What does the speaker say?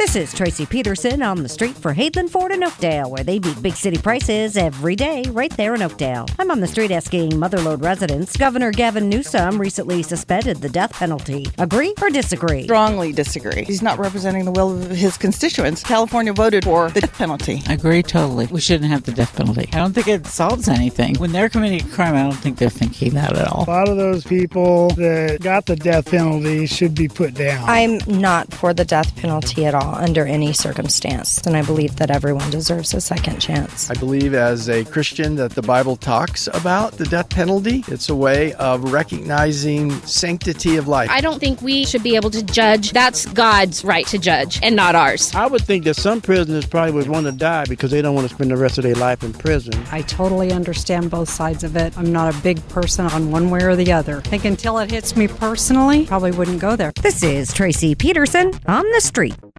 This is Tracy Peterson on the street for Hadeland Ford in Oakdale, where they beat big city prices every day right there in Oakdale. I'm on the street asking Motherlode residents, Governor Gavin Newsom recently suspended the death penalty. Agree or disagree? Strongly disagree. He's not representing the will of his constituents. California voted for the death penalty. Agree totally. We shouldn't have the death penalty. I don't think it solves anything. When they're committing a crime, I don't think they're thinking that at all. A lot of those people that got the death penalty should be put down. I'm not for the death penalty at all under any circumstance, and I believe that everyone deserves a second chance. I believe as a Christian that the Bible talks about the death penalty. It's a way of recognizing sanctity of life. I don't think we should be able to judge. That's God's right to judge and not ours. I would think that some prisoners probably would want to die because they don't want to spend the rest of their life in prison. I totally understand both sides of it. I'm not a big person on one way or the other. I think until it hits me personally, probably wouldn't go there. This is Tracy Peterson on the street.